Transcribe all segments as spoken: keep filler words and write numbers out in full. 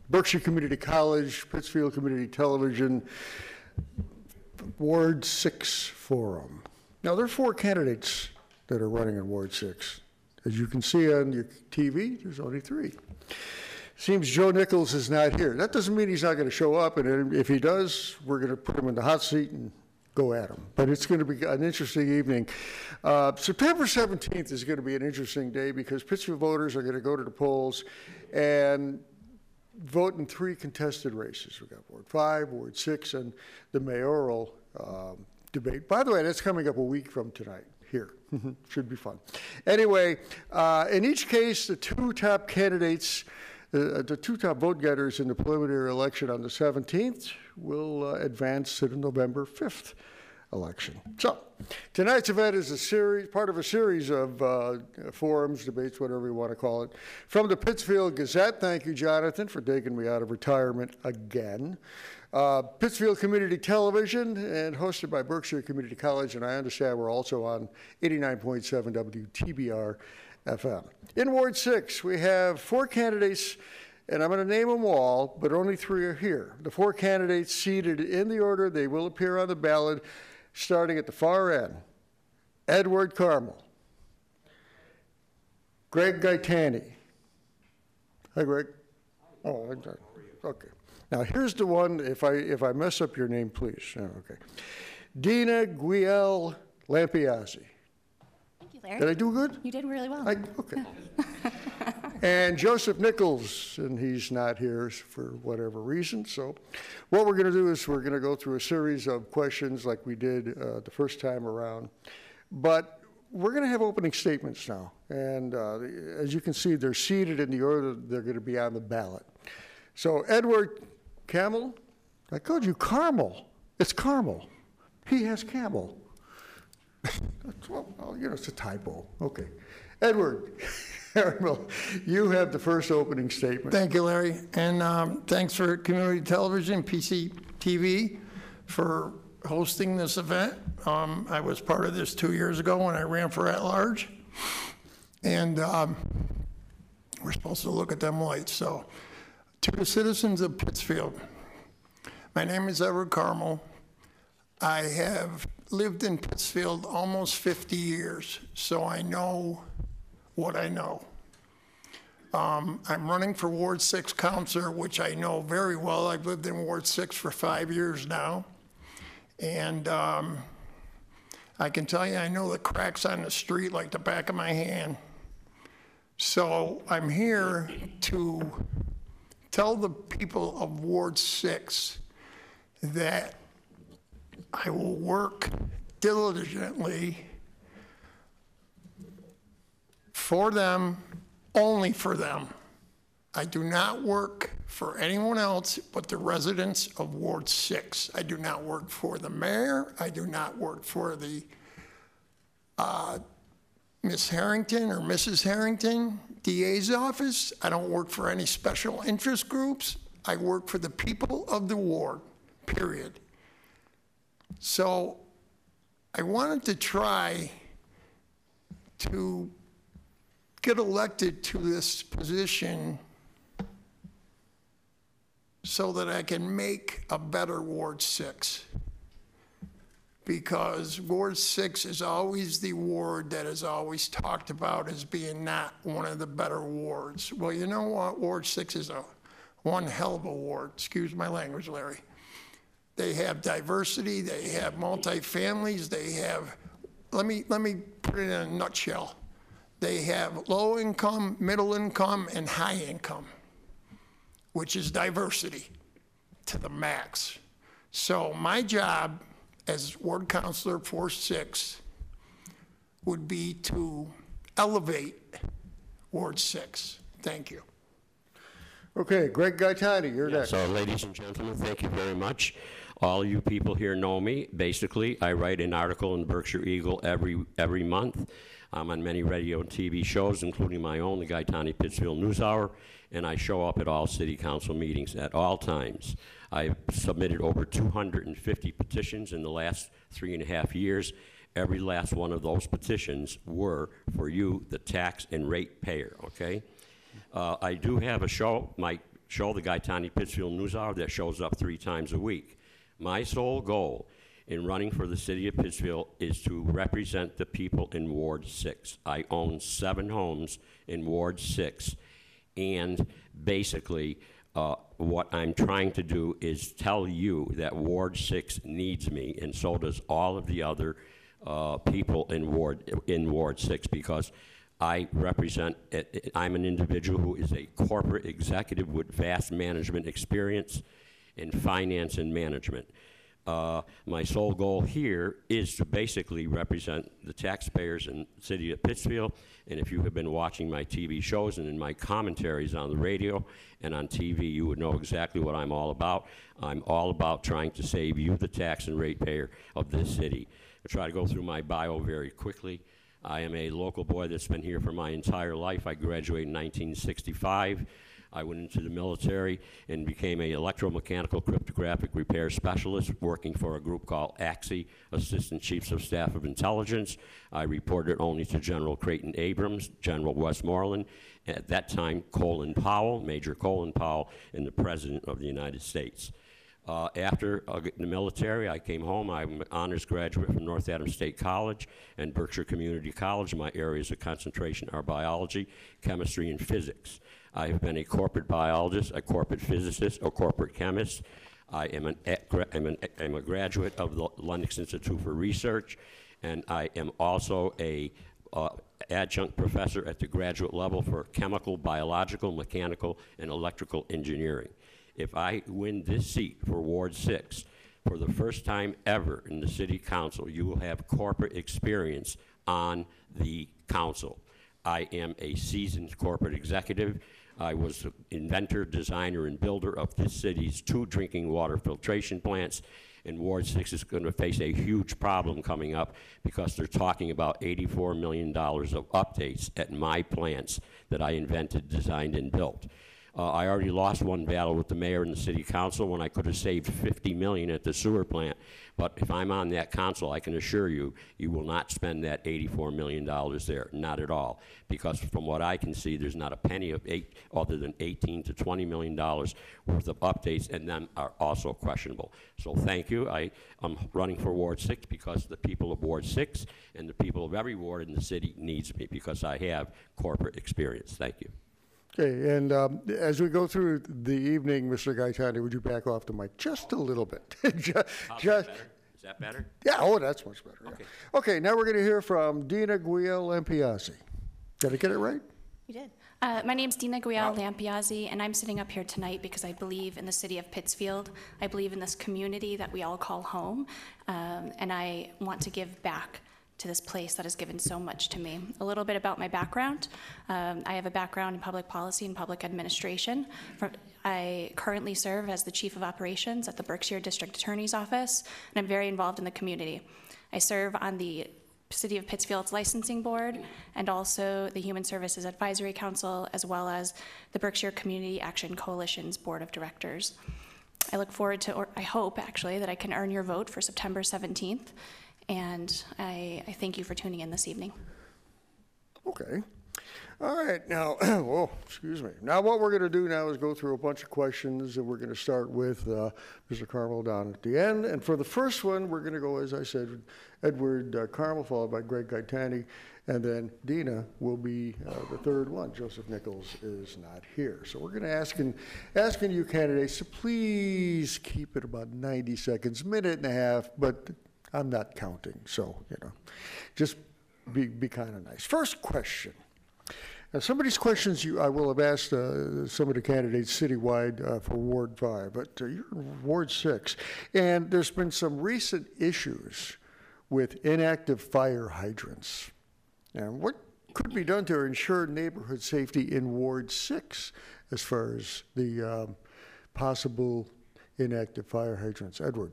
Berkshire Community College, Pittsfield Community Television, Ward six Forum. Now, there are four candidates that are running in Ward six. As you can see on your T V, there's only three. Seems Joe Nichols is not here. That doesn't mean he's not going to show up, and if he does, we're going to put him in the hot seat and go at him. But it's going to be an interesting evening. Uh, September seventeenth is going to be an interesting day because Pittsfield voters are going to go to the polls and vote in three contested races. We've got Ward five, Ward six, and the mayoral um, debate. By the way, that's coming up a week from tonight here. Should be fun. Anyway, uh, in each case, the two top candidates, uh, the two top vote getters in the preliminary election on the seventeenth will uh, advance to the November fifth election. So tonight's event is a series, part of a series of uh, forums, debates, whatever you want to call it, from the Pittsfield Gazette. Thank you, Jonathan, for taking me out of retirement again. Uh, Pittsfield Community Television, and hosted by Berkshire Community College, and I understand we're also on eighty-nine point seven W T B R F M. In Ward six, we have four candidates, and I'm going to name them all, but only three are here. The four candidates seated in the order they will appear on the ballot, starting at the far end. Edward Carmel. Greg Gaetani. Hi, Greg. Oh, okay. Now, here's the one, if I if I mess up your name, please. Oh, okay. Dina Guiel Lampiazzi. Thank you, Larry. Did I do good? You did really well. I, okay. And Joseph Nichols, and he's not here for whatever reason. So what we're going to do is we're going to go through a series of questions like we did uh, the first time around. But we're going to have opening statements now. And uh, as you can see, they're seated in the order they're going to be on the ballot. So Edward Camel, I called you Carmel. It's Carmel. He has Camel. Well, you know, it's a typo. Okay. Edward Carmel, you have the first opening statement. Thank you, Larry. And um, thanks for Community Television, P C T V, for hosting this event. Um, I was part of this two years ago when I ran for at-large. And um, we're supposed to look at them lights. So, to the citizens of Pittsfield, my name is Edward Carmel. I have lived in Pittsfield almost fifty years, so I know what I know. Um, I'm running for Ward six Councilor, which I know very well. I've lived in Ward six for five years now. And um, I can tell you, I know the cracks on the street like the back of my hand. So I'm here to tell the people of Ward six that I will work diligently for them, only for them. I do not work for anyone else but the residents of Ward six. I do not work for the mayor. I do not work for the uh, Miss Harrington or Missus Harrington, D A's office. I don't work for any special interest groups. I work for the people of the ward, period. So I wanted to try to get elected to this position so that I can make a better Ward six. Because Ward six is always the ward that is always talked about as being not one of the better wards. Well, you know what? Ward six is a one hell of a ward. Excuse my language, Larry. They have diversity, they have multi-families, they have, let me, let me put it in a nutshell. They have low income, middle income, and high income, which is diversity to the max. So my job as ward councilor for six would be to elevate Ward six. Thank you. Okay, Greg Gaetani, you're Yeah, next. so, ladies and gentlemen, thank you very much. All you people here know me. Basically, I write an article in Berkshire Eagle every every month. I'm on many radio and T V shows, including my own, the Gaetani Pittsfield News Hour, and I show up at all city council meetings at all times. I've submitted over two hundred fifty petitions in the last three and a half years. Every last one of those petitions were for you, the tax and rate payer, okay? Uh, I do have a show. My show, the Gaetani Pittsfield News Hour, that shows up three times a week. My sole goal in running for the city of Pittsfield is to represent the people in Ward six. I own seven homes in Ward six, and basically uh, what I'm trying to do is tell you that Ward six needs me, and so does all of the other uh, people in Ward, in Ward six, because I represent, I'm an individual who is a corporate executive with vast management experience in finance and management. Uh, my sole goal here is to basically represent the taxpayers in the city of Pittsfield, and if you have been watching my T V shows and in my commentaries on the radio and on T V, you would know exactly what I'm all about. I'm all about trying to save you, the tax and ratepayer of this city. I'll try to go through my bio very quickly. I am a local boy that's been here for my entire life. I graduated in nineteen sixty-five. I went into the military and became an electromechanical cryptographic repair specialist working for a group called A C S I, Assistant Chiefs of Staff of Intelligence. I reported only to General Creighton Abrams, General Westmoreland, at that time Colin Powell, Major Colin Powell, and the President of the United States. Uh, after uh, the military, I came home. I'm an honors graduate from North Adams State College and Berkshire Community College. My areas of concentration are biology, chemistry, and physics. I have been a corporate biologist, a corporate physicist, a corporate chemist. I am an, I'm, an, I'm a graduate of the Lennox Institute for Research, and I am also a uh, adjunct professor at the graduate level for chemical, biological, mechanical, and electrical engineering. If I win this seat for Ward six, for the first time ever in the city council, you will have corporate experience on the council. I am a seasoned corporate executive. I was the inventor, designer, and builder of this city's two drinking water filtration plants. And Ward six is going to face a huge problem coming up because they're talking about eighty-four million dollars of updates at my plants that I invented, designed, and built. Uh, I already lost one battle with the mayor and the city council when I could have saved fifty million dollars at the sewer plant. But if I'm on that council, I can assure you, you will not spend that eighty-four million dollars there, not at all. Because from what I can see, there's not a penny of eight, other than eighteen to twenty million dollars worth of updates, and them are also questionable. So thank you. I am running for Ward six because the people of Ward six and the people of every ward in the city needs me because I have corporate experience. Thank you. Okay, and um, as we go through the evening, Mister Gaetani, would you back off the mic just a little bit? just, How's just, that better? Is that better? Yeah, oh, that's much better. Yeah. Okay. Okay, now we're going to hear from Dina Guiel-Lampiazzi. Did I get it right? You did. Uh, my name's Dina Guiel-Lampiazzi, and I'm sitting up here tonight because I believe in the city of Pittsfield. I believe in this community that we all call home, um, and I want to give back to this place that has given so much to me. A little bit about my background. Um, I have a background in public policy and public administration. From, I currently serve as the Chief of Operations at the Berkshire District Attorney's Office, and I'm very involved in the community. I serve on the City of Pittsfield's Licensing Board and also the Human Services Advisory Council, as well as the Berkshire Community Action Coalition's Board of Directors. I look forward to, or I hope actually, that I can earn your vote for September seventeenth. And I, I thank you for tuning in this evening. Okay. All right. Now, whoa, excuse me. Now what we're going to do now is go through a bunch of questions, and we're going to start with uh, Mister Carmel down at the end. And for the first one, we're going to go, as I said, Edward uh, Carmel, followed by Greg Gaetani, and then Dina will be uh, the third one. Joseph Nichols is not here. So we're going to ask in, asking you candidates to please keep it about ninety seconds, minute and a half, but I'm not counting, so, you know, just be, be kind of nice. First question. Now, some of these questions you, I will have asked uh, some of the candidates citywide uh, for Ward five, but uh, you're in Ward six, and there's been some recent issues with inactive fire hydrants. And what could be done to ensure neighborhood safety in Ward six as far as the um, possible inactive fire hydrants? Edward.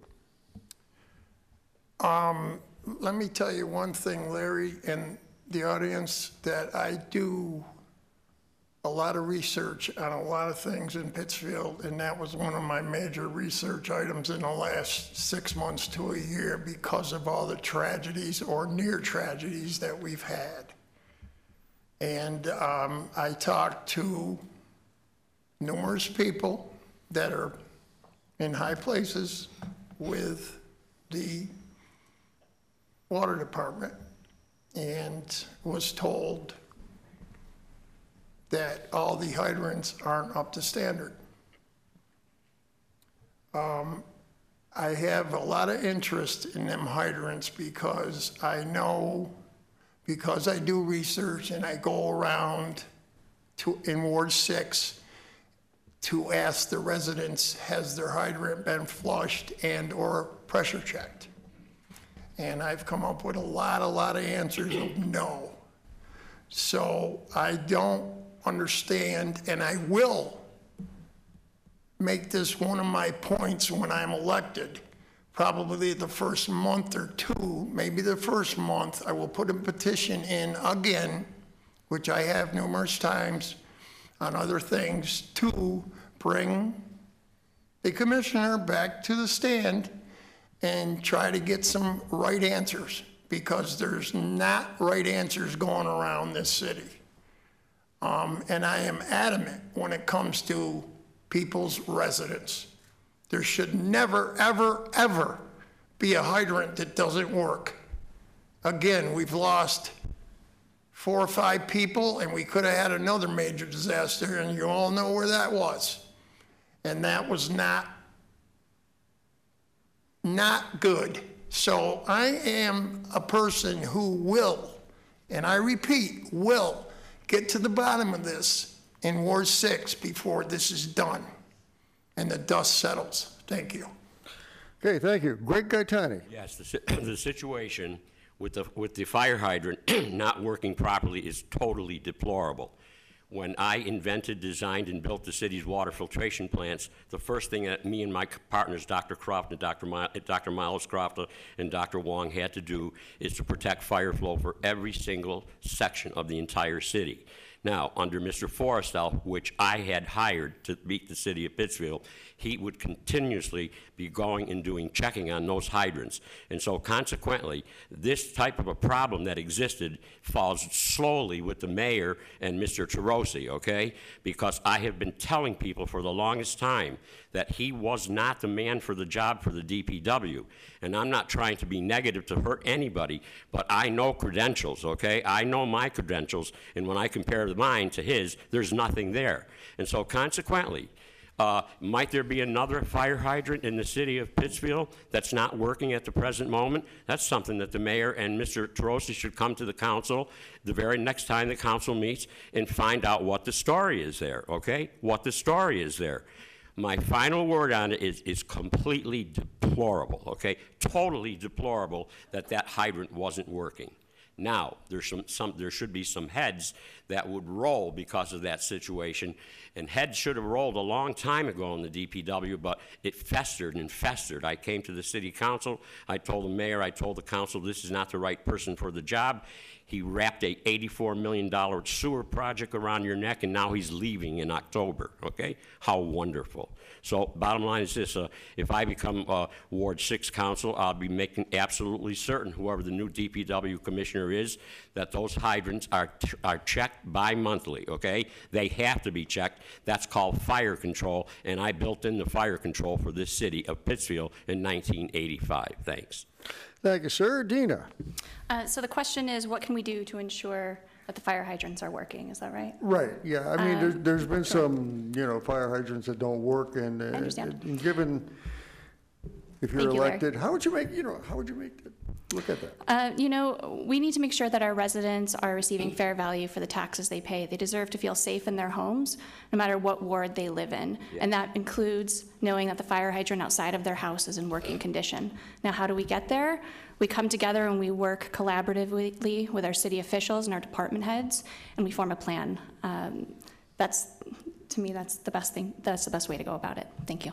Um, let me tell you one thing, Larry, and the audience, that I do a lot of research on a lot of things in Pittsfield, and that was one of my major research items in the last six months to a year because of all the tragedies or near tragedies that we've had. And um, I talked to numerous people that are in high places with the water department and was told that all the hydrants aren't up to standard. Um, I have a lot of interest in them hydrants because I know, because I do research and I go around to, in Ward six to ask the residents, has their hydrant been flushed and or pressure checked? And I've come up with a lot, a lot of answers of no. So I don't understand, and I will make this one of my points when I'm elected. Probably the first month or two, maybe the first month, I will put a petition in again, which I have numerous times on other things, to bring the commissioner back to the stand and try to get some right answers, because there's not right answers going around this city. Um, and I am adamant when it comes to people's residents. There should never, ever, ever be a hydrant that doesn't work. Again, we've lost four or five people, and we could have had another major disaster, and you all know where that was. And that was not, not good. So I am a person who will, and I repeat, will get to the bottom of this in Ward six before this is done and the dust settles. Thank you. Okay, thank you. Greg Gaetani. Yes, the, si- the situation with the, with the fire hydrant not working properly is totally deplorable. When I invented, designed, and built the city's water filtration plants, the first thing that me and my partners, Doctor Croft and Doctor Mi- Doctor Miles Croft and Doctor Wong, had to do is to protect fire flow for every single section of the entire city. Now, under Mister Forrestal, which I had hired to meet the city of Pittsfield, he would continuously be going and doing checking on those hydrants. And so consequently, this type of a problem that existed falls slowly with the mayor and Mister Tarosi, okay? Because I have been telling people for the longest time that he was not the man for the job for the D P W. And I'm not trying to be negative to hurt anybody, but I know credentials, okay? I know my credentials, and when I compare mine to his, there's nothing there. And so consequently, Uh, might there be another fire hydrant in the city of Pittsfield that's not working at the present moment? That's something that the mayor and Mister Tarosi should come to the council the very next time the council meets and find out what the story is there, okay? What the story is there. My final word on it is, is completely deplorable, okay? Totally deplorable that that hydrant wasn't working. Now, there's some, some, there should be some heads that would roll because of that situation, and heads should have rolled a long time ago in the D P W, but it festered and festered. I came to the city council, I told the mayor, I told the council this is not the right person for the job. He wrapped a eighty-four million dollar sewer project around your neck, and now he's leaving in October, okay? How wonderful. So bottom line is this, uh, if I become uh, Ward six council, I'll be making absolutely certain, whoever the new D P W commissioner is, that those hydrants are, are checked bi-monthly, okay? They have to be checked. That's called fire control, and I built in the fire control for this city of Pittsfield in nineteen eighty-five. Thanks. Thank you, sir. Dina. Uh, So the question is, what can we do to ensure that the fire hydrants are working? Is that right? Right, yeah, I mean, there's, there's been some, you know, fire hydrants that don't work, and, uh, understand. and given, if you're Thank you, Larry. elected, how would you make, you know, how would you make, that- look at that? Uh, You know, we need to make sure that our residents are receiving fair value for the taxes they pay. They deserve to feel safe in their homes, no matter what ward they live in. And that includes knowing that the fire hydrant outside of their house is in working condition. Now, how do we get there? We come together and we work collaboratively with our city officials and our department heads, and we form a plan. Um, That's, to me, that's the best thing, that's the best way to go about it. Thank you.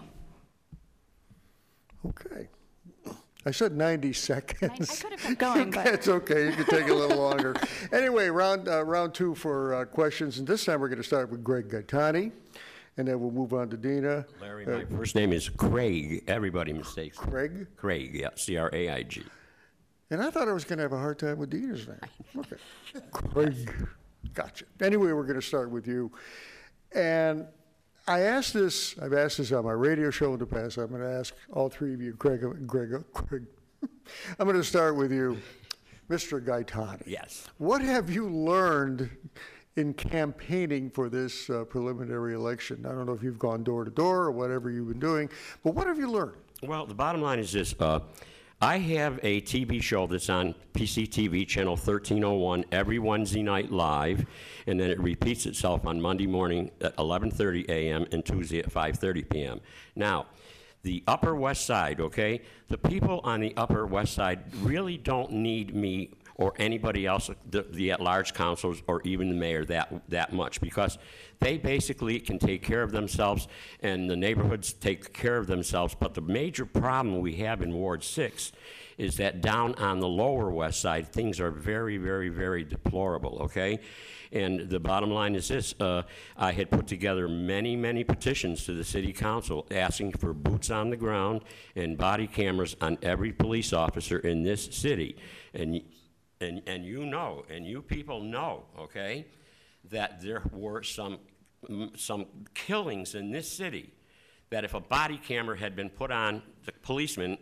Okay. I said ninety I seconds. I could have kept going, but. That's okay, you can take a little longer. Anyway, round, uh, round two for uh, questions, and this time we're gonna start with Greg Gaetani, and then we'll move on to Dina. Larry, my first name is Craig. Everybody mistakes. Craig? Craig, yeah, C R A I G. And I thought I was gonna have a hard time with Dina's name. Okay. Craig, gotcha. Anyway, we're gonna start with you. And I asked this, I've asked this on my radio show in the past. I'm going to ask all three of you, Craig, Greg, Craig. I'm going to start with you, Mister Gaetani. Yes. What have you learned in campaigning for this uh, preliminary election? I don't know if you've gone door to door or whatever you've been doing, but what have you learned? Well, the bottom line is this. Uh, I have a T V show that's on P C T V, channel thirteen oh one, every Wednesday night live, and then it repeats itself on Monday morning at eleven thirty a m and Tuesday at five thirty p m Now, the Upper West Side, okay, the people on the Upper West Side really don't need me or anybody else, the, the at-large councils or even the mayor that, that much, because they basically can take care of themselves and the neighborhoods take care of themselves. But the major problem we have in Ward six is that down on the Lower West Side, things are very, very, very deplorable, okay? And the bottom line is this, uh, I had put together many, many petitions to the city council asking for boots on the ground and body cameras on every police officer in this city. And, and, and you know, and you people know, okay, that there were some, some killings in this city that if a body camera had been put on the policeman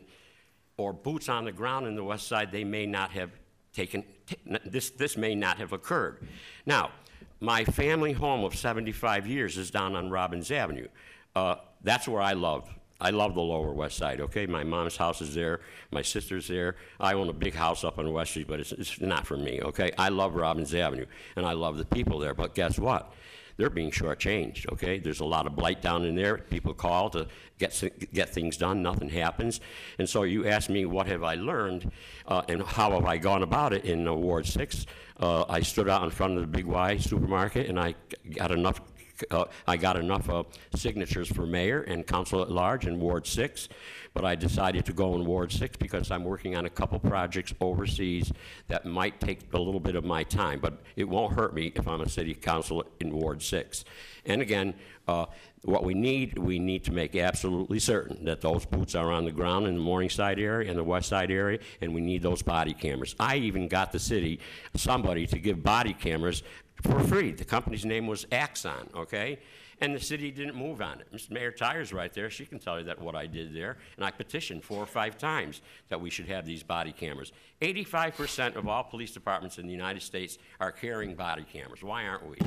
or boots on the ground in the West Side, they may not have taken, this, this may not have occurred. Now, my family home of seventy-five years is down on Robbins Avenue. Uh, that's where I love. I love the Lower West Side, okay? My mom's house is there, my sister's there. I own a big house up on West Street, but it's, it's not for me, okay? I love Robbins Avenue, and I love the people there, but guess what? They're being shortchanged, okay? There's a lot of blight down in there. People call to get, get things done, nothing happens. And so you ask me, what have I learned, uh, and how have I gone about it in uh, Ward six? Uh, I stood out in front of the Big Y supermarket, and I got enough Uh, I got enough uh, signatures for mayor and council at large in Ward six, but I decided to go in Ward six because I'm working on a couple projects overseas that might take a little bit of my time, but it won't hurt me if I'm a city council in Ward six. And again, uh, what we need, we need to make absolutely certain that those boots are on the ground in the Morningside area and the West Side area, and we need those body cameras. I even got the city, somebody, to give body cameras for free. The company's name was Axon, okay? And the city didn't move on it. Mister Mayor Tyer's right there. She can tell you that what I did there. And I petitioned four or five times that we should have these body cameras. eighty-five percent of all police departments in the United States are carrying body cameras. Why aren't we?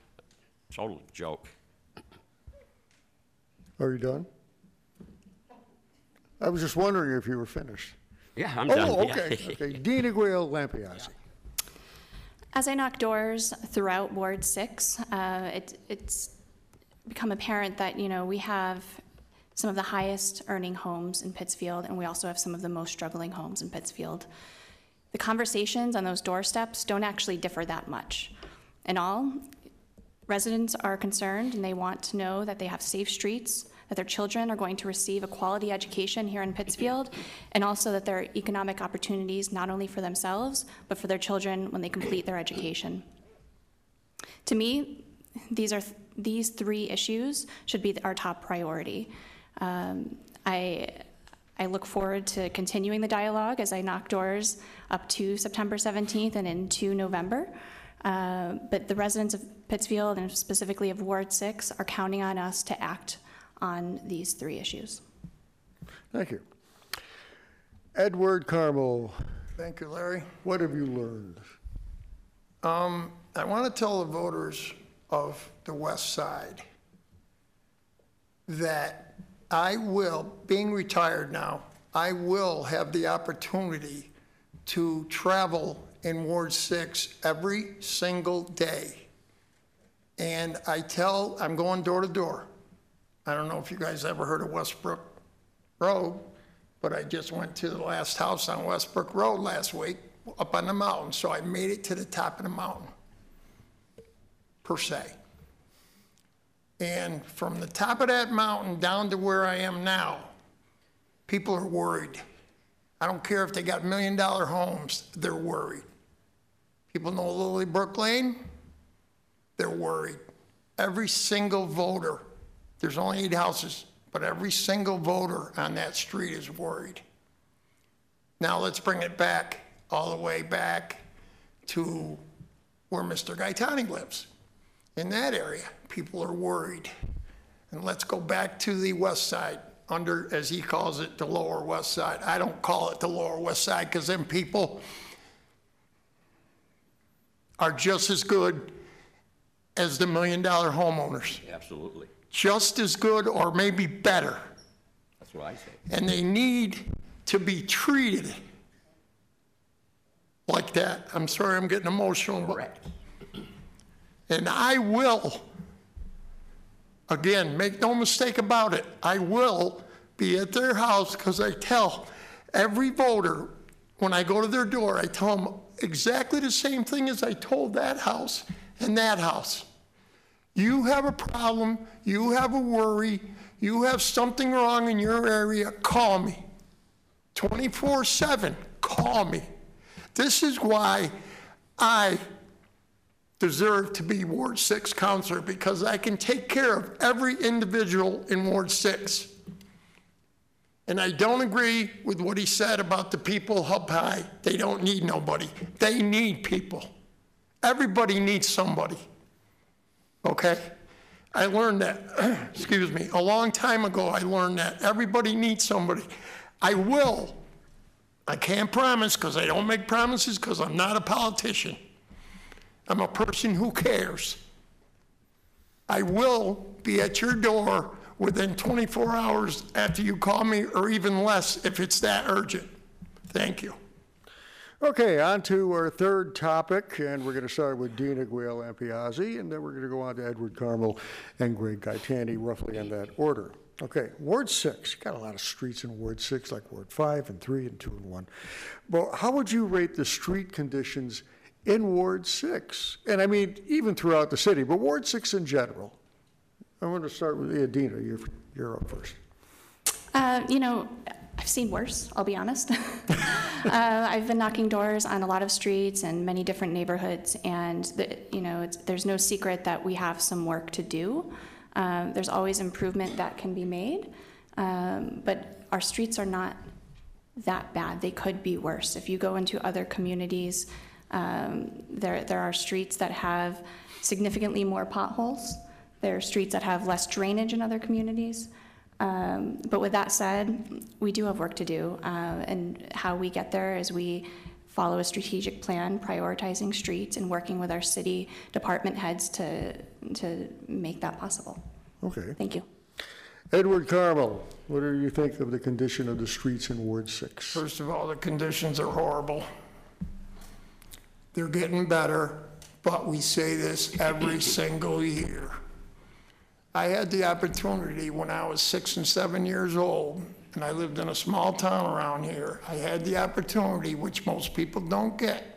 Total joke. Are you done? I was just wondering if you were finished. Yeah, I'm oh, done. Oh, okay, Yeah. okay. Dean Aguil Lampiazzi. As I knock doors throughout Ward six, uh, it, it's become apparent that, you know, we have some of the highest earning homes in Pittsfield, and we also have some of the most struggling homes in Pittsfield. The conversations on those doorsteps don't actually differ that much. In all, residents are concerned and they want to know that they have safe streets, that their children are going to receive a quality education here in Pittsfield, and also that there are economic opportunities not only for themselves, but for their children when they complete their education. To me, these are these three issues should be our top priority. Um, I, I look forward to continuing the dialogue as I knock doors up to September seventeenth and into November. Uh, but the residents of Pittsfield, and specifically of Ward six, are counting on us to act on these three issues. Thank you. Edward Carmel, Thank you, Larry. what have you learned? Um, I want to tell the voters of the West Side that I will, being retired now, I will have the opportunity to travel in Ward six every single day. And I tell, I'm going door to door. I don't know if you guys ever heard of Westbrook Road, but I just went to the last house on Westbrook Road last week, up on the mountain, so I made it to the top of the mountain, per se. And from the top of that mountain down to where I am now, people are worried. I don't care if they got million dollar homes, they're worried. People know Lilybrook Lane, they're worried. Every single voter, there's only eight houses, but every single voter on that street is worried. Now let's bring it back, all the way back to where Mister Gaetani lives. In that area, people are worried. And let's go back to the west side, under, as he calls it, the lower west side. I don't call it the lower west side because them people are just as good as the million dollar homeowners. Absolutely. Just as good or maybe better. That's what I say. And they need to be treated like that. I'm sorry I'm getting emotional. But, Correct. and I will, again, make no mistake about it, I will be at their house because I tell every voter when I go to their door, I tell them exactly the same thing as I told that house and that house. You have a problem, you have a worry, you have something wrong in your area, call me. twenty-four seven, call me. This is why I deserve to be Ward six counselor, because I can take care of every individual in Ward six. And I don't agree with what he said about the people up high. They don't need nobody. They need people. Everybody needs somebody. Okay? I learned that, excuse me, a long time ago I learned that. Everybody needs somebody. I will, I can't promise because I don't make promises because I'm not a politician. I'm a person who cares. I will be at your door within twenty-four hours after you call me, or even less if it's that urgent. Thank you. Okay, on to our third topic, and we're going to start with Dina Guiel-Lampiazzi, and then we're going to go on to Edward Carmel and Greg Gaetani, roughly in that order. Okay, Ward six, got a lot of streets in Ward six, like Ward five and three and two and one. But how would you rate the street conditions in Ward six? And I mean, even throughout the city, but Ward six in general. I want to start with yeah, Dina, you're, you're up first. Uh, you know, I've seen worse, I'll be honest. uh, I've been knocking doors on a lot of streets and many different neighborhoods, and the, you know, it's, there's no secret that we have some work to do. Um, there's always improvement that can be made, um, but our streets are not that bad. They could be worse. If you go into other communities, um, there, there are streets that have significantly more potholes. There are streets that have less drainage in other communities. Um, but with that said, we do have work to do, uh, and how we get there is we follow a strategic plan, prioritizing streets and working with our city department heads to, to make that possible. Okay. Thank you. Edward Carmel, what do you think of the condition of the streets in Ward six? First of all, the conditions are horrible. They're getting better, but we say this every single year. I had the opportunity when I was six and seven years old, and I lived in a small town around here. I had the opportunity, which most people don't get,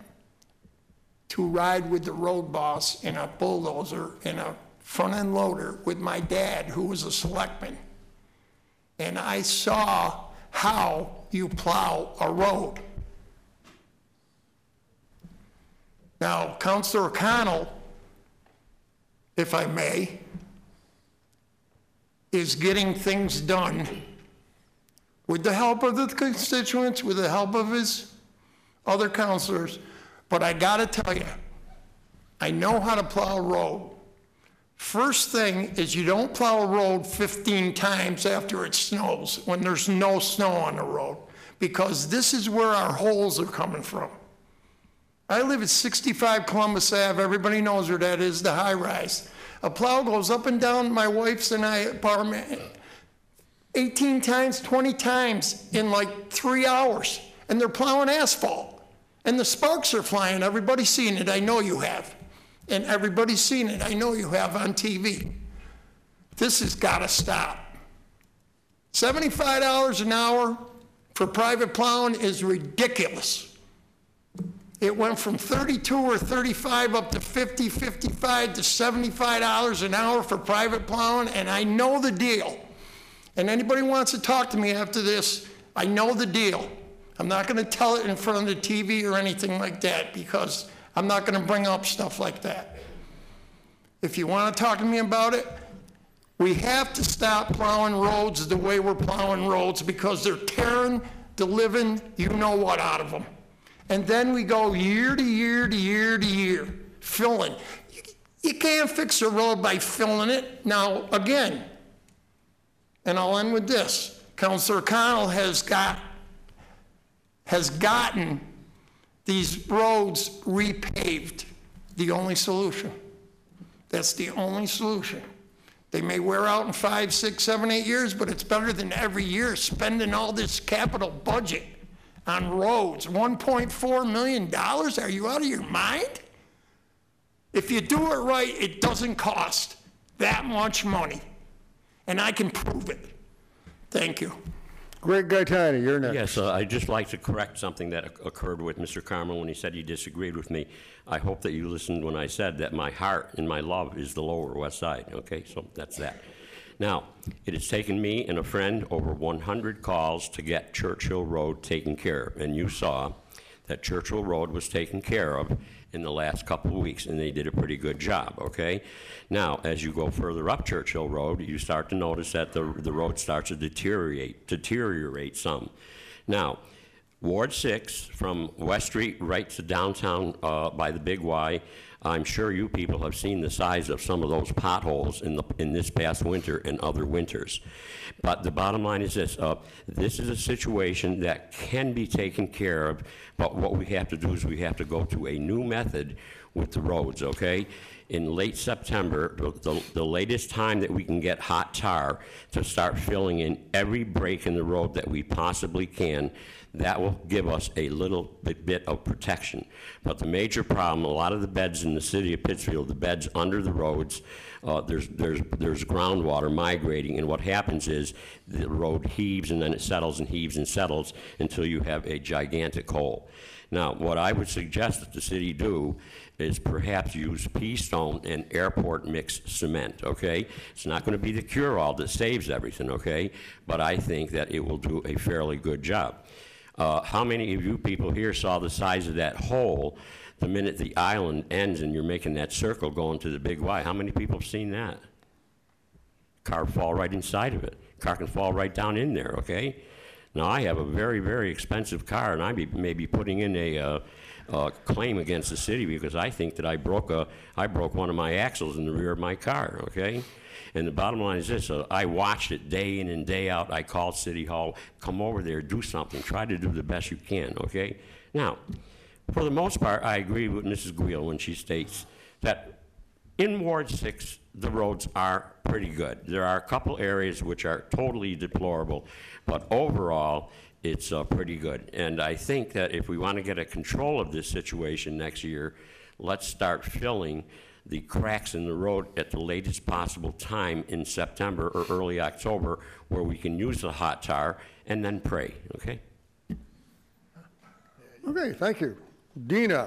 to ride with the road boss in a bulldozer, in a front-end loader with my dad, who was a selectman. And I saw how you plow a road. Now, Councilor O'Connell, if I may, is getting things done with the help of the constituents, with the help of his other councilors. But I gotta tell you, I know how to plow a road. First thing is you don't plow a road fifteen times after it snows, when there's no snow on the road, because this is where our holes are coming from. I live at sixty-five Columbus Avenue, everybody knows where that is, the high rise. A plow goes up and down my wife's and I apartment eighteen times, twenty times in like three hours. And they're plowing asphalt. And the sparks are flying. Everybody's seen it. I know you have. And everybody's seen it. I know you have on T V. This has got to stop. seventy-five dollars an hour for private plowing is ridiculous. It went from thirty-two or thirty-five up to fifty, fifty-five to seventy-five dollars an hour for private plowing, and I know the deal. And anybody wants to talk to me after this, I know the deal. I'm not going to tell it in front of the T V or anything like that, because I'm not going to bring up stuff like that. If you want to talk to me about it, we have to stop plowing roads the way we're plowing roads, because they're tearing the living you-know-what out of them. And then we go year to year to year to year, filling. You can't fix a road by filling it. Now, again, And I'll end with this. Councilor Connell has got, has gotten these roads repaved, the only solution. That's the only solution. They may wear out in five, six, seven, eight years, but it's better than every year spending all this capital budget on roads. one point four million dollars? Are you out of your mind? If you do it right, it doesn't cost that much money. And I can prove it. Thank you. Greg Gaetani, you're next. Yes, uh, I'd just like to correct something that oc- occurred with Mister Carmel when he said he disagreed with me. I hope that you listened when I said that my heart and my love is the Lower West Side, okay? So that's that. Now, it has taken me and a friend over one hundred calls to get Churchill Road taken care of, and you saw that Churchill Road was taken care of in the last couple of weeks, and they did a pretty good job, okay? Now, as you go further up Churchill Road, you start to notice that the, the road starts to deteriorate, deteriorate some. Now, Ward six, from West Street right to downtown uh, by the Big Y, I'm sure you people have seen the size of some of those potholes in, the, in this past winter and other winters. But the bottom line is this, uh, this is a situation that can be taken care of, but what we have to do is we have to go to a new method with the roads, okay? In late September, the, the, the latest time that we can get hot tar to start filling in every break in the road that we possibly can, that will give us a little bit, bit of protection. But the major problem, a lot of the beds in the city of Pittsfield, the beds under the roads, uh, there's, there's, there's groundwater migrating, and what happens is the road heaves and then it settles and heaves and settles until you have a gigantic hole. Now, what I would suggest that the city do is perhaps use pea stone and airport mixed cement, okay? It's not going to be the cure-all that saves everything, okay? But I think that it will do a fairly good job. Uh, how many of you people here saw the size of that hole the minute the island ends and you're making that circle going to the Big Y? How many people have seen that? Car fall right inside of it. Car can fall right down in there, okay? Now, I have a very, very expensive car, and I be, may be putting in a, uh, a claim against the city because I think that I broke, a, I broke one of my axles in the rear of my car, okay? And the bottom line is this, uh, I watched it day in and day out. I called City Hall, come over there, do something, try to do the best you can, okay? Now, for the most part, I agree with Missus Guile when she states that in Ward six, the roads are pretty good. There are a couple areas which are totally deplorable, but overall, it's uh, pretty good. And I think that if we want to get a control of this situation next year, let's start filling the cracks in the road at the latest possible time in September or early October, where we can use the hot tar and then pray, okay? Okay, thank you. Dina,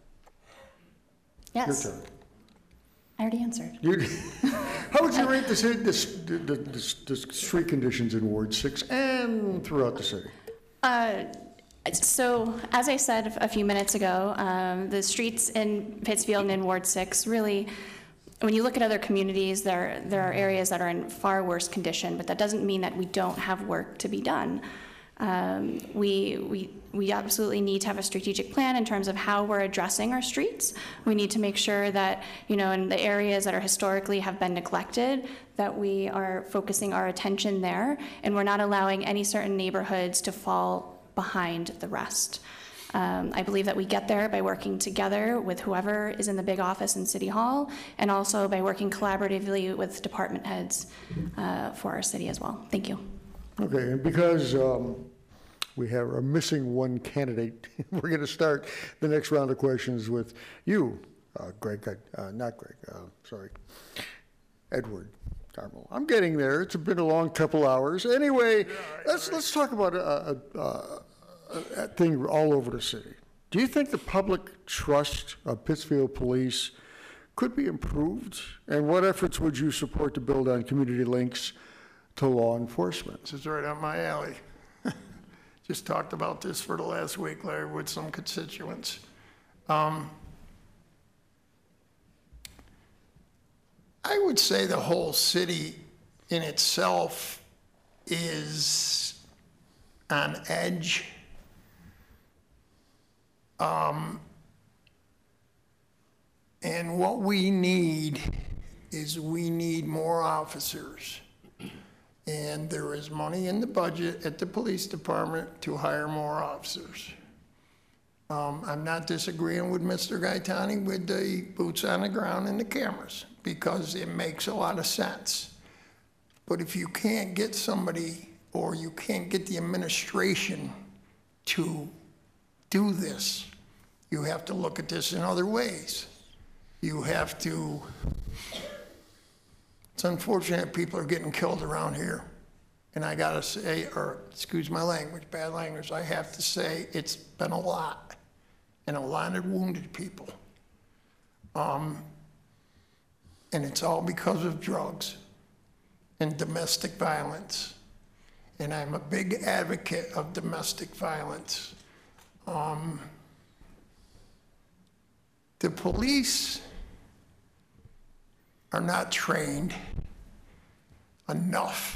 your Yes, turn. I already answered. You, how would you rate the, ci- the, the, the, the street conditions in Ward six and throughout the city? Uh, So, as I said a few minutes ago, um, the streets in Pittsfield and in Ward six really, when you look at other communities, there, there are areas that are in far worse condition, but that doesn't mean that we don't have work to be done. Um, we, we, we absolutely need to have a strategic plan in terms of how we're addressing our streets. We need to make sure that, you know, in the areas that are historically have been neglected, that we are focusing our attention there, and we're not allowing any certain neighborhoods to fall behind the rest. Um, I believe that we get there by working together with whoever is in the big office in City Hall, and also by working collaboratively with department heads uh, for our city as well. Thank you. Okay, and because um, we have a missing one candidate, we're going to start the next round of questions with you, uh, Greg, uh, not Greg, uh, sorry, Edward Carmel. I'm getting there. It's been a long couple hours. Anyway, let's let's talk about a, a, a, a thing all over the city. Do you think the public trust of Pittsfield Police could be improved? And what efforts would you support to build on community links to law enforcement? This is right up my alley. Just talked about this for the last week, Larry, with some constituents. Um, I would say the whole city in itself is on edge. Um, and what we need is we need more officers. And there is money in the budget at the police department to hire more officers. Um, I'm not disagreeing with Mister Gaetani with the boots on the ground and the cameras, because it makes a lot of sense. But if you can't get somebody, or you can't get the administration to do this, you have to look at this in other ways. You have to, it's unfortunate people are getting killed around here. And I gotta say, or excuse my language, bad language, I have to say it's been a lot. And a lot of wounded people. Um, and it's all because of drugs and domestic violence. And I'm a big advocate of domestic violence. Um, the police are not trained enough.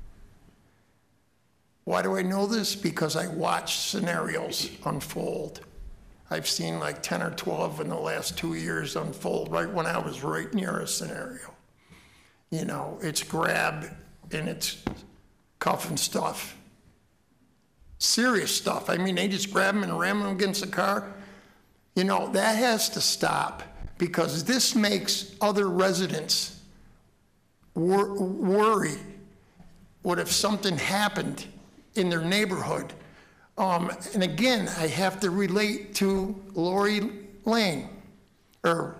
Why do I know this? Because I watch scenarios unfold. I've seen like ten or twelve in the last two years unfold right when I was right near a scenario. You know, it's grab and it's cuff and stuff. Serious stuff. I mean, they just grab them and ram them against the car. You know, that has to stop, because this makes other residents wor- worry. What if something happened in their neighborhood? Um, and again, I have to relate to Lori Lane, or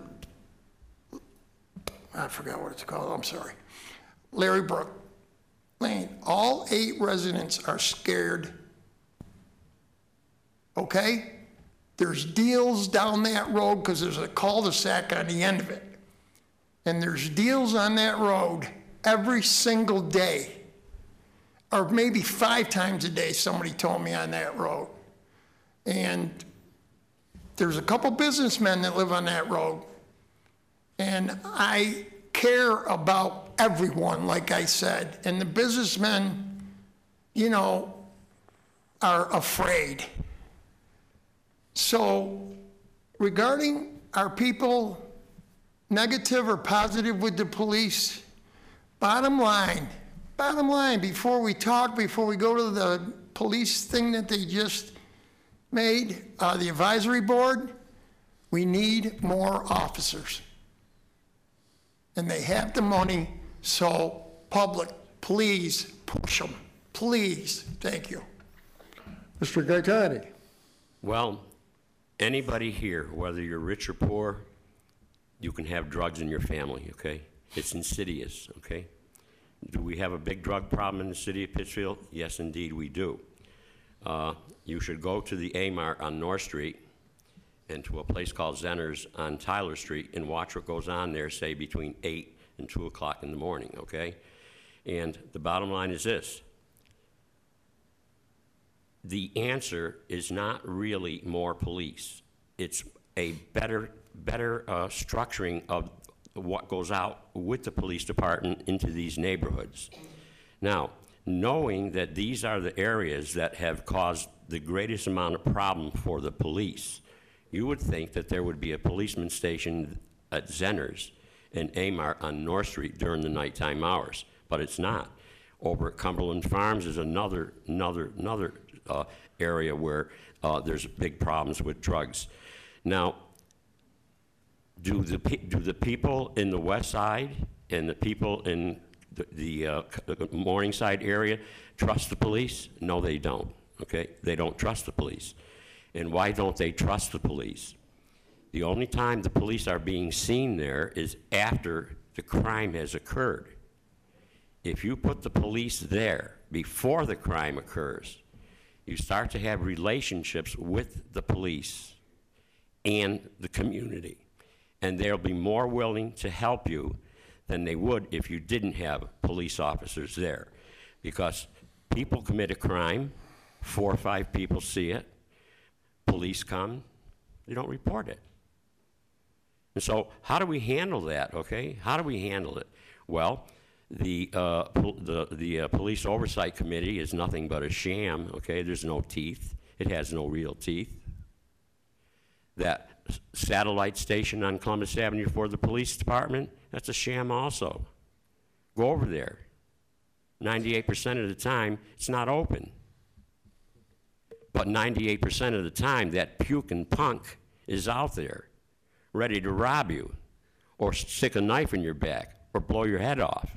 I forgot what it's called, I'm sorry. Larry Brook Lane. All eight residents are scared, okay? There's deals down that road because there's a cul-de-sac on the end of it. And there's deals on that road every single day. Or maybe five times a day, somebody told me, on that road. And there's a couple businessmen that live on that road. And I care about everyone, like I said. And the businessmen, you know, are afraid. So regarding are people negative or positive with the police, bottom line, Bottom line, before we talk, before we go to the police thing that they just made, uh, the advisory board, we need more officers. And they have the money, so public, please push them. Please. Thank you. Mister Gaetani. Well, anybody here, whether you're rich or poor, you can have drugs in your family, okay? It's insidious, okay? Do we have a big drug problem in the city of Pittsfield? Yes, indeed, we do. Uh, you should go to the A-Mart on North Street and to a place called Zenner's on Tyler Street and watch what goes on there, say, between eight and two o'clock in the morning, okay? And the bottom line is this. The answer is not really more police. It's a better, better uh, structuring of what goes out with the police department into these neighborhoods. Now, knowing that these are the areas that have caused the greatest amount of problem for the police, you would think that there would be a policeman station at Zenner's and A-Mart on North Street during the nighttime hours, but it's not. Over at Cumberland Farms is another, another, another uh, area where uh, there's big problems with drugs. Now, Do the, do the people in the west side and the people in the, the, uh, the Morningside area trust the police? No, they don't, okay? They don't trust the police. And why don't they trust the police? The only time the police are being seen there is after the crime has occurred. If you put the police there before the crime occurs, you start to have relationships with the police and the community. And they'll be more willing to help you than they would if you didn't have police officers there. Because people commit a crime, four or five people see it, police come, they don't report it. And so how do we handle that, okay? How do we handle it? Well, the, uh, the, the uh, Police Oversight Committee is nothing but a sham, okay? There's no teeth. It has no real teeth. That satellite station on Columbus Avenue for the police department, that's a sham also. Go over there. ninety-eight percent of the time, it's not open. But ninety-eight percent of the time, that puking punk is out there, ready to rob you, or stick a knife in your back, or blow your head off.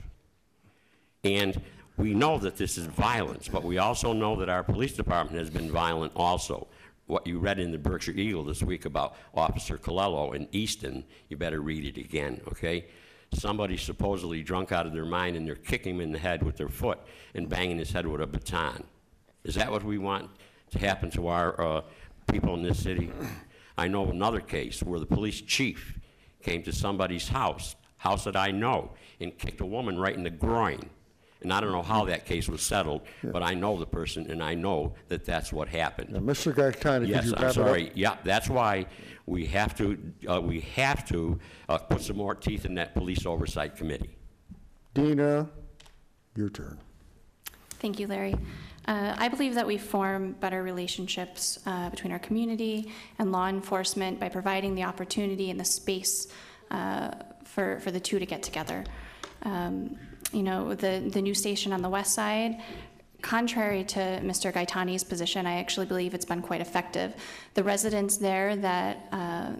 And we know that this is violence, but we also know that our police department has been violent also. What you read in the Berkshire Eagle this week about Officer Colello in Easton, you better read it again, okay? Somebody's supposedly drunk out of their mind and they're kicking him in the head with their foot and banging his head with a baton. Is that what we want to happen to our uh, people in this city? I know another case where the police chief came to somebody's house, house that I know, and kicked a woman right in the groin. And I don't know how that case was settled, yeah. but I know the person, and I know that that's what happened. Now, Mister Gaetani, yes, could you I'm wrap sorry. it up? Yeah, that's why we have to uh, we have to uh, put some more teeth in that police oversight committee. Dina, your turn. Thank you, Larry. Uh, I believe that we form better relationships uh, between our community and law enforcement by providing the opportunity and the space uh, for, for the two to get together. Um, you know, the, the new station on the west side, contrary to Mister Gaetani's position, I actually believe it's been quite effective. The residents there that, uh,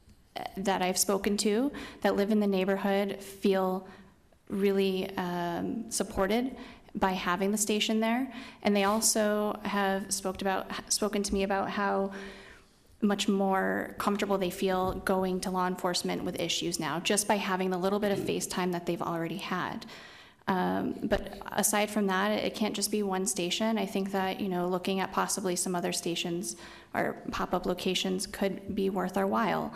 that I've spoken to that live in the neighborhood feel really um, supported by having the station there. And they also have spoke about, spoken to me about how much more comfortable they feel going to law enforcement with issues now, just by having the little bit of face time that they've already had. Um, but aside from that, it can't just be one station. I think that, you know, looking at possibly some other stations or pop-up locations could be worth our while.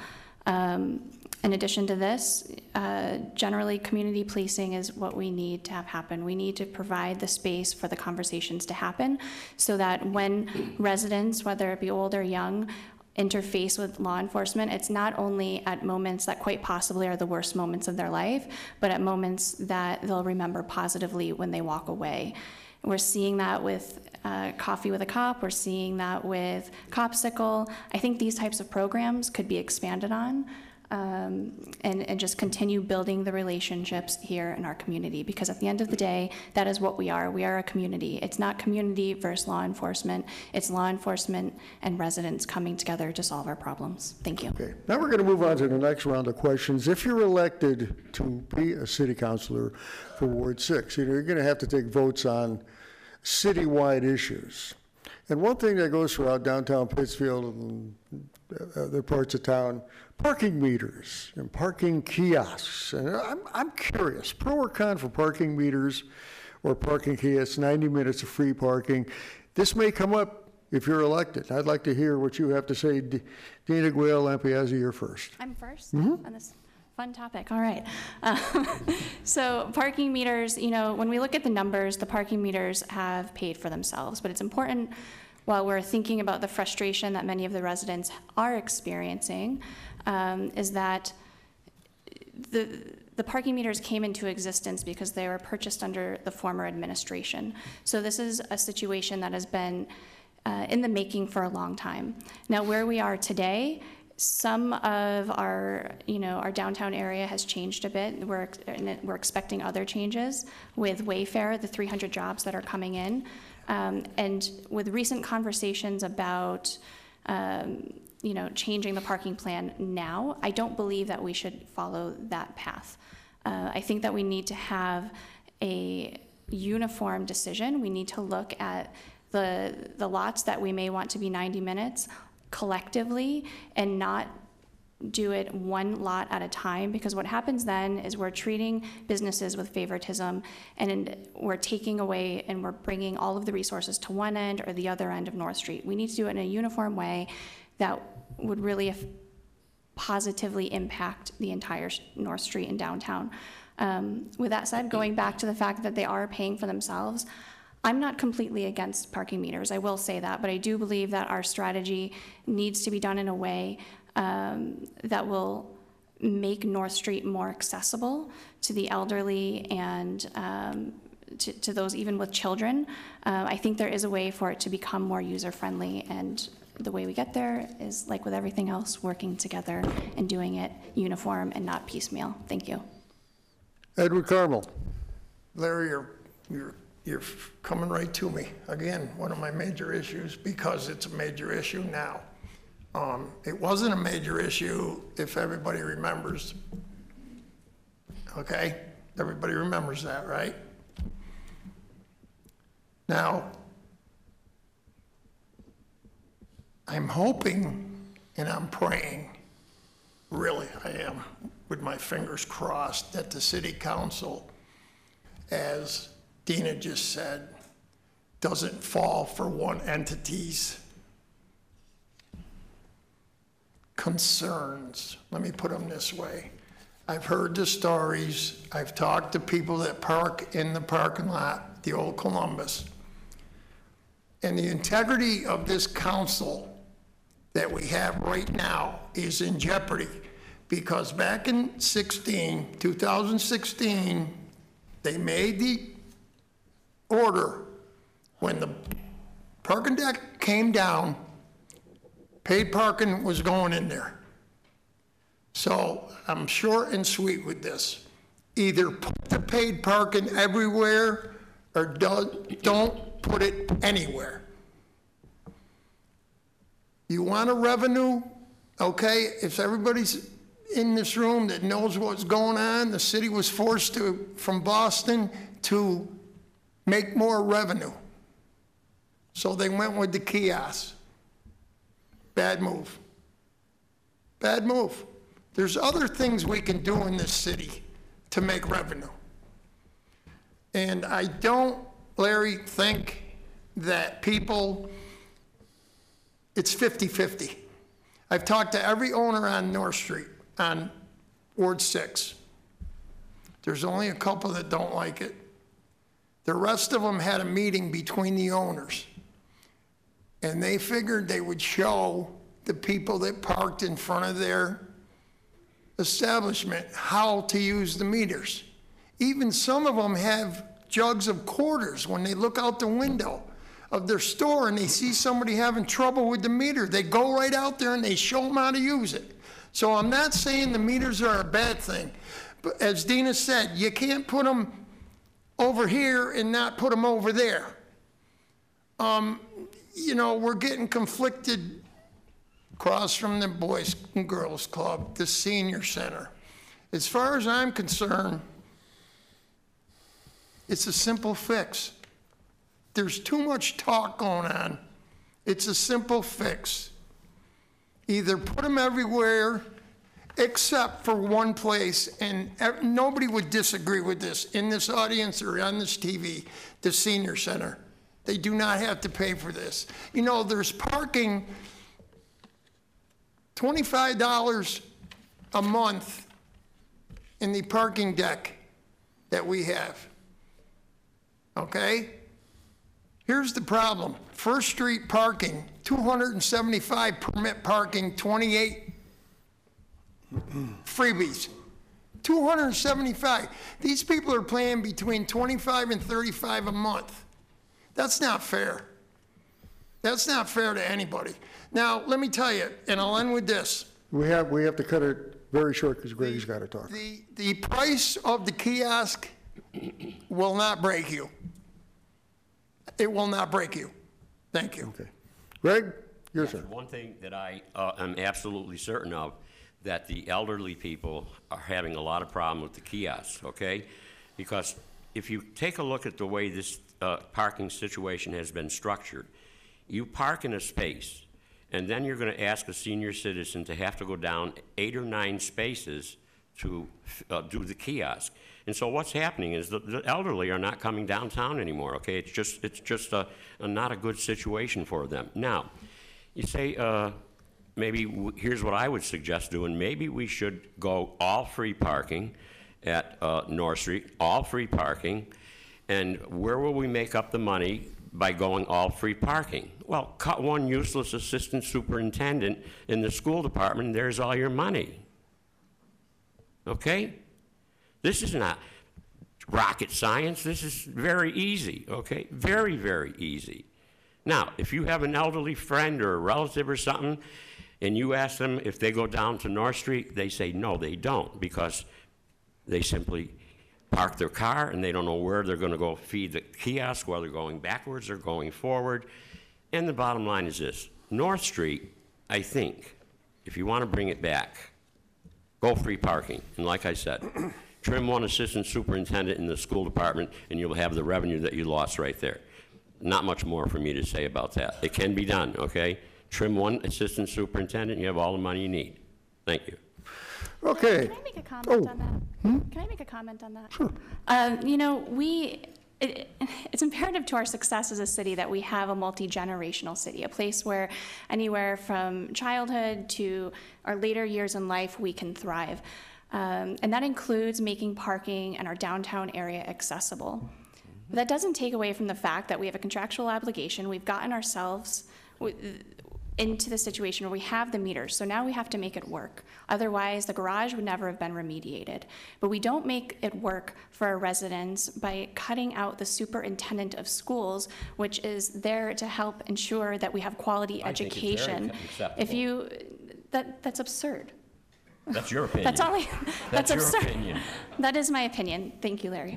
Um, in addition to this, uh, generally community policing is what we need to have happen. We need to provide the space for the conversations to happen so that when residents, whether it be old or young, interface with law enforcement, it's not only at moments that quite possibly are the worst moments of their life, but at moments that they'll remember positively when they walk away. We're seeing that with uh, Coffee with a Cop. We're seeing that with Copsicle. I think these types of programs could be expanded on um, and, and just continue building the relationships here in our community, because at the end of the day, that is what we are. We are a community. It's not community versus law enforcement. It's law enforcement and residents coming together to solve our problems. Thank you. Okay. Now we're going to move on to the next round of questions. If you're elected to be a city councilor for Ward six, you know, you're going to have to take votes on citywide issues. And one thing that goes throughout downtown Pittsfield and other parts of town, parking meters and parking kiosks. And I'm, I'm curious, pro or con for parking meters or parking kiosks, ninety minutes of free parking. This may come up if you're elected. I'd like to hear what you have to say. D- Dina Guale-Lampiazzi, you're first. I'm first mm-hmm. on this fun topic. All right. Um, so parking meters, you know, when we look at the numbers, the parking meters have paid for themselves, but it's important while we're thinking about the frustration that many of the residents are experiencing, um, is that the the parking meters came into existence because they were purchased under the former administration. So this is a situation that has been uh, in the making for a long time. Now, where we are today, some of our, you know, our downtown area has changed a bit. We're we're expecting other changes with Wayfair, the three hundred jobs that are coming in. Um, and with recent conversations about, um, you know, changing the parking plan now, I don't believe that we should follow that path. Uh, I think that we need to have a uniform decision. We need to look at the the lots that we may want to be ninety minutes collectively and not do it one lot at a time, because what happens then is we're treating businesses with favoritism and we're taking away and we're bringing all of the resources to one end or the other end of North Street. We need to do it in a uniform way that would really positively impact the entire North Street and downtown. Um, with that said, going back to the fact that they are paying for themselves, I'm not completely against parking meters, I will say that, but I do believe that our strategy needs to be done in a way um, that will make North Street more accessible to the elderly and um, to, to those even with children. Uh, I think there is a way for it to become more user-friendly, and the way we get there is, like with everything else, working together and doing it uniform and not piecemeal. Thank you. Edward Carmel. Larry, your, your you're f- coming right to me. Again, one of my major issues, because it's a major issue now. Um, it wasn't a major issue, if everybody remembers. Okay? Everybody remembers that, right? Now, I'm hoping and I'm praying, really I am, with my fingers crossed, that the city council, as Dina just said, doesn't fall for one entity's concerns. Let me put them this way. I've heard the stories. I've talked to people that park in the parking lot, the old Columbus. And the integrity of this council that we have right now is in jeopardy, because back in sixteen, two thousand sixteen, they made the order when the parking deck came down, paid parking was going in there. So I'm short and sweet with this. Either put the paid parking everywhere or don't, don't put it anywhere. You want a revenue, okay? If everybody's in this room that knows what's going on, the city was forced to, from Boston, to make more revenue. So they went with the kiosks. Bad move. Bad move. There's other things we can do in this city to make revenue. And I don't, Larry, think that people, it's fifty fifty. I've talked to every owner on North Street, on Ward six. There's only a couple that don't like it. The rest of them had a meeting between the owners. And they figured they would show the people that parked in front of their establishment how to use the meters. Even some of them have jugs of quarters. When they look out the window of their store and they see somebody having trouble with the meter, they go right out there and they show them how to use it. So I'm not saying the meters are a bad thing, but as Dina said, you can't put them over here and not put them over there. Um, you know, we're getting conflicted across from the Boys and Girls Club, the senior center. As far as I'm concerned, it's a simple fix. There's too much talk going on. It's a simple fix. Either put them everywhere except for one place, and nobody would disagree with this in this audience or on this T V, the senior center. They do not have to pay for this. You know, there's parking, twenty-five dollars a month in the parking deck that we have, okay? Here's the problem. First Street parking, two hundred seventy-five permit parking, twenty-eight freebies. two hundred seventy-five. These people are paying between twenty-five and thirty-five a month. That's not fair. That's not fair to anybody. Now, let me tell you, and I'll end with this. We have, we have to cut it very short because Greg's got to talk. The, the price of the kiosk will not break you. It will not break you. Thank you. Okay. Greg, your turn. One thing that I uh, am absolutely certain of, that the elderly people are having a lot of problem with the kiosks, okay? Because if you take a look at the way this uh, parking situation has been structured, you park in a space, and then you're going to ask a senior citizen to have to go down eight or nine spaces to uh, do the kiosk. And so what's happening is the, the elderly are not coming downtown anymore, okay? It's just, it's just a, a not a good situation for them. Now, you say, uh, maybe w here's what I would suggest doing. Maybe we should go all free parking at uh, North Street, all free parking, and where will we make up the money by going all free parking? Well, cut one useless assistant superintendent in the school department, and there's all your money. Okay? This is not rocket science. This is very easy, okay? Very, very easy. Now, if you have an elderly friend or a relative or something, and you ask them if they go down to North Street, they say no, they don't, because they simply park their car, and they don't know where they're going to go feed the kiosk, whether they're going backwards or going forward. And the bottom line is this. North Street, I think, if you want to bring it back, go free parking. And like I said, trim one assistant superintendent in the school department, and you'll have the revenue that you lost right there. Not much more for me to say about that. It can be done, okay? Trim one assistant superintendent, you have all the money you need. Thank you. Okay. Can I make a comment Oh. on that? Can I make a comment on that? Sure. Um, you know, we, it, it's imperative to our success as a city that we have a multi-generational city, a place where anywhere from childhood to our later years in life, we can thrive. Um, and that includes making parking and our downtown area accessible. But that doesn't take away from the fact that we have a contractual obligation. We've gotten ourselves into the situation where we have the meters, so now we have to make it work. Otherwise, the garage would never have been remediated. But we don't make it work for our residents by cutting out the superintendent of schools, which is there to help ensure that we have quality I think it's very education. acceptable. If you, that, that's absurd. That's your opinion. That's all I, that's That's your absurd. opinion. That is my opinion. Thank you, Larry.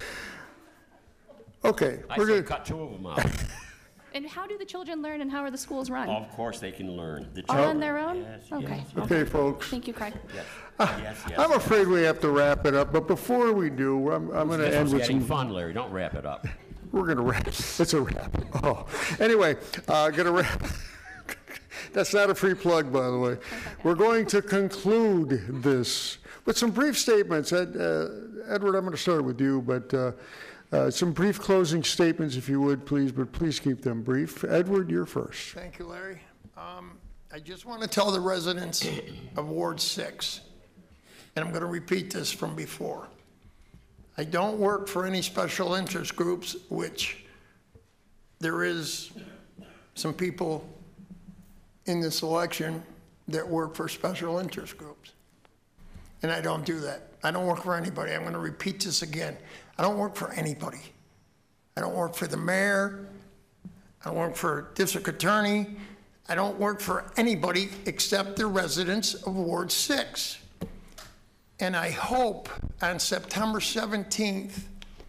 Okay, I we're say gonna, cut two of them out. And how do the children learn and how are the schools run? Of course they can learn. The All on children- their own? Yes, Okay. yes, okay, folks. Thank you, Craig. yes, yes, yes. I'm afraid we have to wrap it up, but before we do, I'm, I'm gonna This end was with getting some, fun, Larry. Don't wrap it up. we're gonna wrap, it's a wrap. Oh, anyway, uh, gonna wrap. That's not a free plug, by the way. We're going to conclude this with some brief statements. Ed, uh, Edward, I'm gonna start with you, but, uh, uh, some brief closing statements, if you would, please, but please keep them brief. Edward, you're first. Thank you, Larry. Um, I just want to tell the residents of Ward six, and I'm going to repeat this from before. I don't work for any special interest groups, which there is some people in this election that work for special interest groups. And I don't do that. I don't work for anybody. I'm going to repeat this again. I don't work for anybody. I don't work for the mayor. I don't work for a district attorney. I don't work for anybody except the residents of Ward six. And I hope on September seventeenth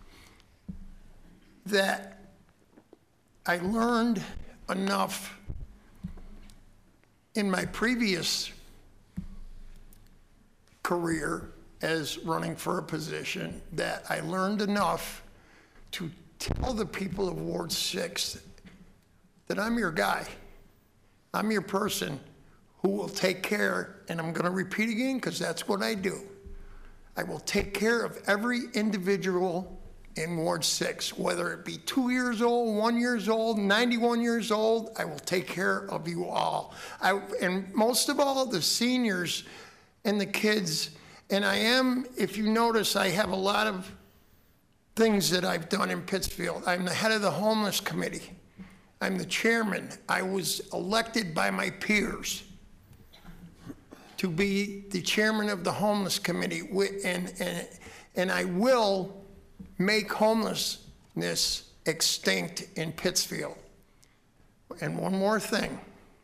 that I learned enough in my previous career as running for a position that I learned enough to tell the people of Ward six that I'm your guy. I'm your person who will take care, and I'm going to repeat again because that's what I do. I will take care of every individual in Ward six, whether it be two years old, one years old, ninety-one years old, I will take care of you all. I, and most of all, the seniors and the kids. And I am, if you notice, I have a lot of things that I've done in Pittsfield. I'm the head of the homeless committee. I'm the chairman. I was elected by my peers to be the chairman of the homeless committee, and, and, and I will make homelessness extinct in Pittsfield. And one more thing.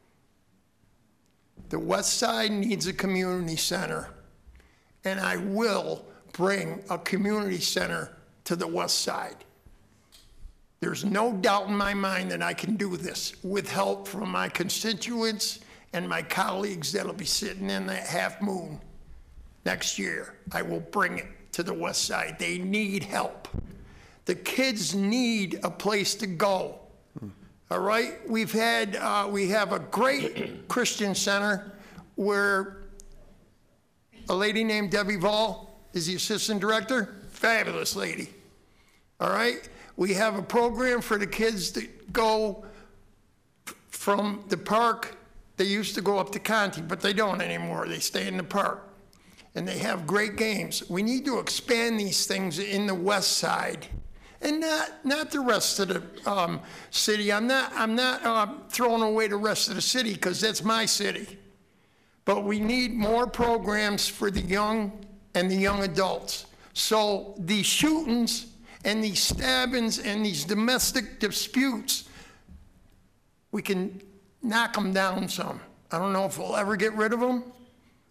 The West Side needs a community center, and I will bring a community center to the West Side. There's no doubt in my mind that I can do this with help from my constituents and my colleagues that'll be sitting in that half moon next year. I will bring it to the West Side. They need help. The kids need a place to go. All right, we've had, uh, we have a great Christian center where a lady named Debbie Vall is the assistant director, fabulous lady. All right, we have a program for the kids that go from the park. They used to go up to Conti, but they don't anymore. They stay in the park, and they have great games. We need to expand these things in the West Side. And not not the rest of the um, city. I'm not I'm not uh, throwing away the rest of the city because that's my city. But we need more programs for the young and the young adults. So these shootings and these stabbings and these domestic disputes, we can knock them down some. I don't know if we'll ever get rid of them,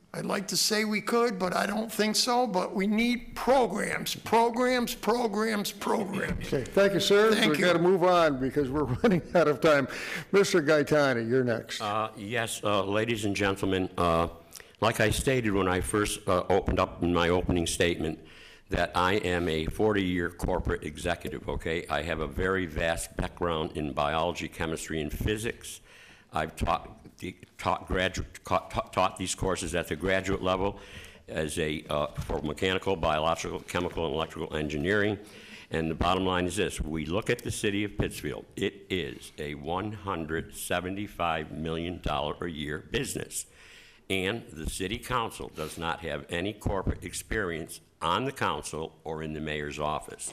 I'd like to say we could, but I don't think so, but we need programs, programs, programs, programs. Okay, thank you, sir. Thank We've you. got to move on because we're running out of time. Mister Gaetani, you're next. Uh, Yes, uh, ladies and gentlemen, uh, like I stated when I first uh, opened up in my opening statement, that I am a forty-year corporate executive, okay? I have a very vast background in biology, chemistry, and physics. I've taught, taught, graduate, taught, taught these courses at the graduate level as a, uh, for mechanical, biological, chemical, and electrical engineering. And the bottom line is this: we look at the city of Pittsfield, it is a one hundred seventy-five million dollars a year business. And the city council does not have any corporate experience on the council or in the mayor's office.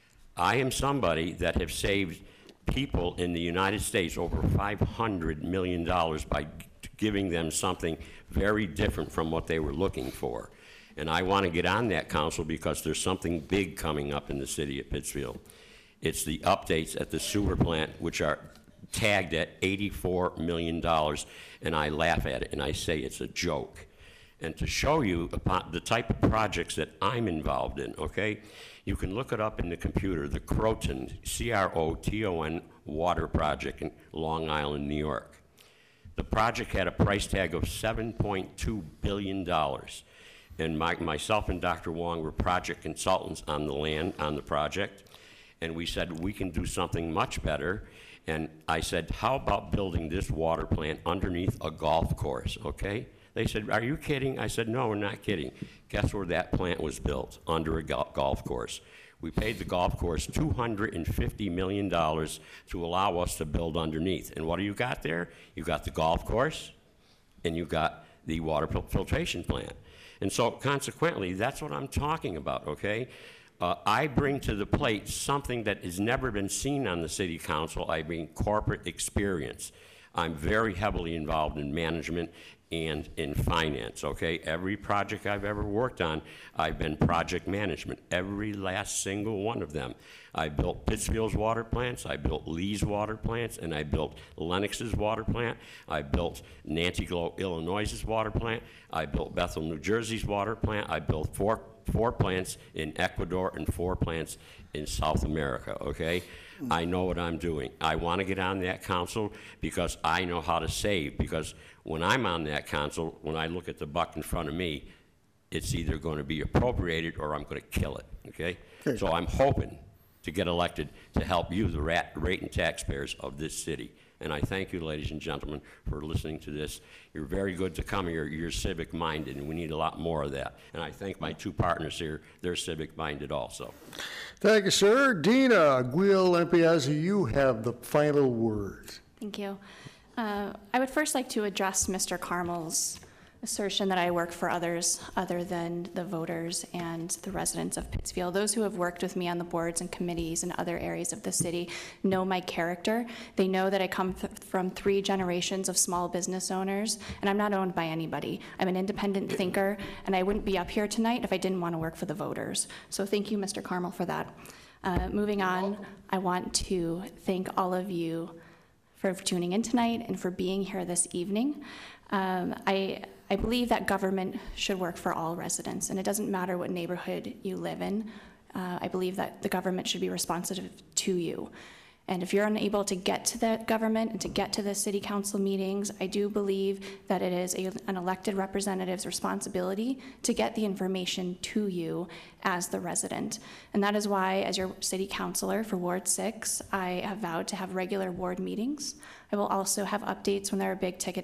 I am somebody that have saved people in the United States over five hundred million dollars by giving them something very different from what they were looking for. And I want to get on that council because there's something big coming up in the city of Pittsfield. It's the updates at the sewer plant, which are tagged at eighty-four million dollars, and I laugh at it and I say it's a joke. And to show you about the type of projects that I'm involved in, okay, you can look it up in the computer, the Croton, C R O T O N water project in Long Island, New York. The project had a price tag of seven point two billion dollars. And my, myself and Doctor Wong were project consultants on the land, on the project, and we said we can do something much better. And I said, how about building this water plant underneath a golf course, okay? They said, are you kidding? I said, no, we're not kidding. Guess where that plant was built? Under a go golf course. We paid the golf course two hundred fifty million dollars to allow us to build underneath. And what do you got there? You got the golf course, and you got the water filtration plant. And so consequently, that's what I'm talking about, okay? Uh, I bring to the plate something that has never been seen on the city council. I bring corporate experience. I'm very heavily involved in management and in finance, okay? Every project I've ever worked on, I've been project management, every last single one of them. I built Pittsfield's water plants, I built Lee's water plants, and I built Lennox's water plant. I built Nantiglow, Illinois's water plant. I built Bethel, New Jersey's water plant. I built four, four plants in Ecuador and four plants in South America, okay? I know what I'm doing. I want to get on that council because I know how to save, because when I'm on that council, when I look at the buck in front of me, it's either going to be appropriated or I'm going to kill it, okay? Okay. So I'm hoping to get elected to help you, the rat, rate and taxpayers of this city. And I thank you, ladies and gentlemen, for listening to this. You're very good to come here. You're civic-minded, and we need a lot more of that. And I thank my two partners here. They're civic-minded also. Thank you, sir. Dina Aguilar-Lampiazzi, you have the final word. Thank you. Uh, I would first like to address Mister Carmel's assertion that I work for others other than the voters and the residents of Pittsfield. Those who have worked with me on the boards and committees in other areas of the city know my character. They know that I come th from three generations of small business owners, and I'm not owned by anybody. I'm an independent thinker, and I wouldn't be up here tonight if I didn't want to work for the voters. So thank you, Mister Carmel, for that. Uh, moving on, I want to thank all of you for tuning in tonight and for being here this evening. Um, I, I believe that government should work for all residents, and it doesn't matter what neighborhood you live in. Uh, I believe that the government should be responsive to you. And if you're unable to get to the government and to get to the city council meetings, I do believe that it is a, an elected representative's responsibility to get the information to you as the resident. And that is why, as your city councilor for Ward six, I have vowed to have regular ward meetings. I will also have updates when there are big ticket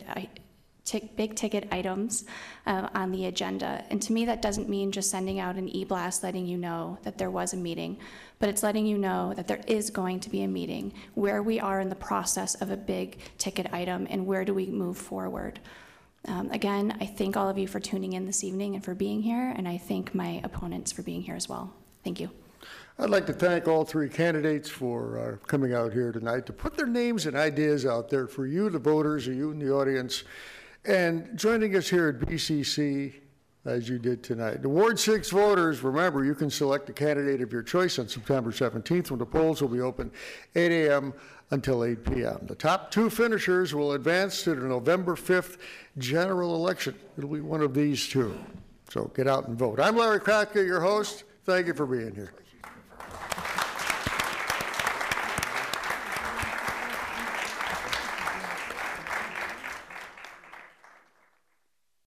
big ticket items uh, on the agenda. And to me, that doesn't mean just sending out an e-blast letting you know that there was a meeting, but it's letting you know that there is going to be a meeting, where we are in the process of a big ticket item, and where do we move forward. Um, again, I thank all of you for tuning in this evening and for being here, and I thank my opponents for being here as well. Thank you. I'd like to thank all three candidates for uh, coming out here tonight to put their names and ideas out there for you, the voters, or you in the audience. And joining us here at B C C as you did tonight. The Ward six voters, remember, you can select a candidate of your choice on September seventeenth when the polls will be open eight a m until eight p m The top two finishers will advance to the November fifth general election. It'll be one of these two. So get out and vote. I'm Larry Kratka, your host. Thank you for being here.